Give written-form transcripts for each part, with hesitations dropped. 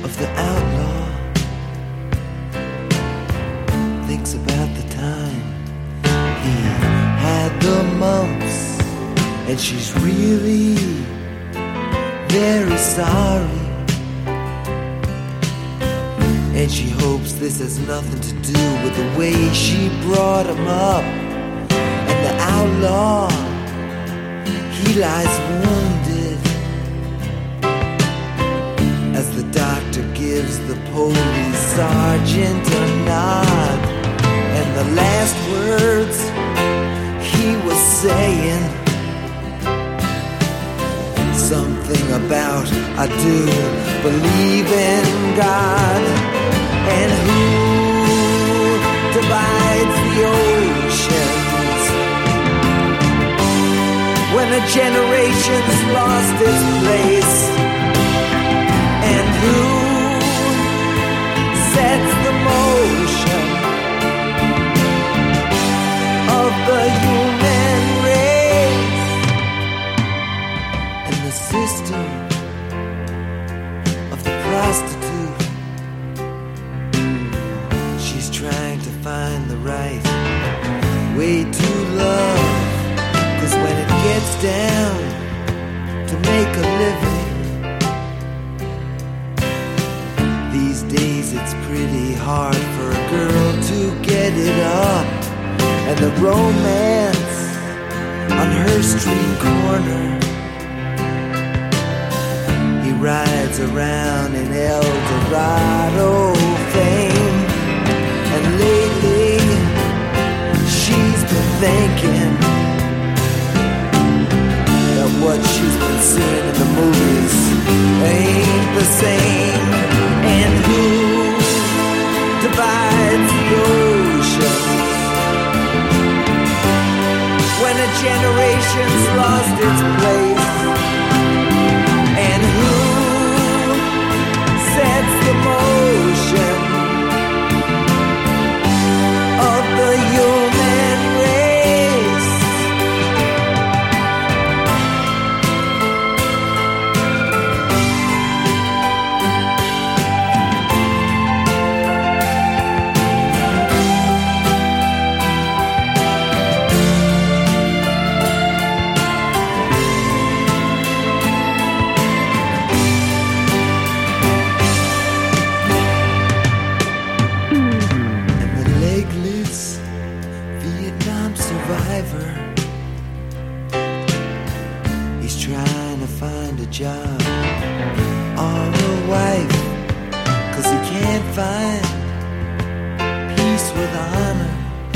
of the outlaw thinks about the time he had the mumps, and she's really very sorry, and she hopes this has nothing to do with the way she brought him up. And the outlaw, he lies wounded as the doctor gives the police sergeant a nod. And the last words he was saying, something about I do believe in God. And who divides the oceans when a generation's lost its place? And who sets the motion of the human race? And the sister of the prostitute, she's trying to find the right way to love, 'cause when it gets down to make a living, these days it's pretty hard for a girl to get it up. And the romance on her street corner, he rides around in El Dorado fame. And lately she's been thinking that what she's been seeing in the movies ain't the same. And who divides the oceans when a generation's lost its place? And who sets the motion of the human race? He's trying to find a job or a wife, 'cause he can't find peace with honor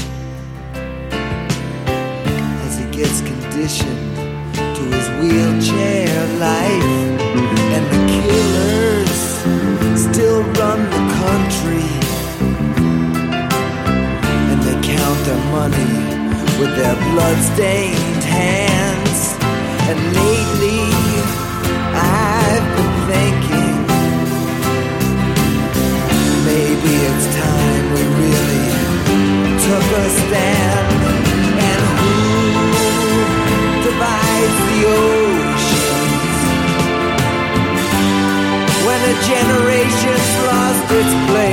as he gets conditioned to his wheelchair life. And the killers still run the country, and they count their money with their blood-stained hands. And lately I've been thinking, maybe it's time we really took a stand. And who divides the oceans when a generation's lost its place?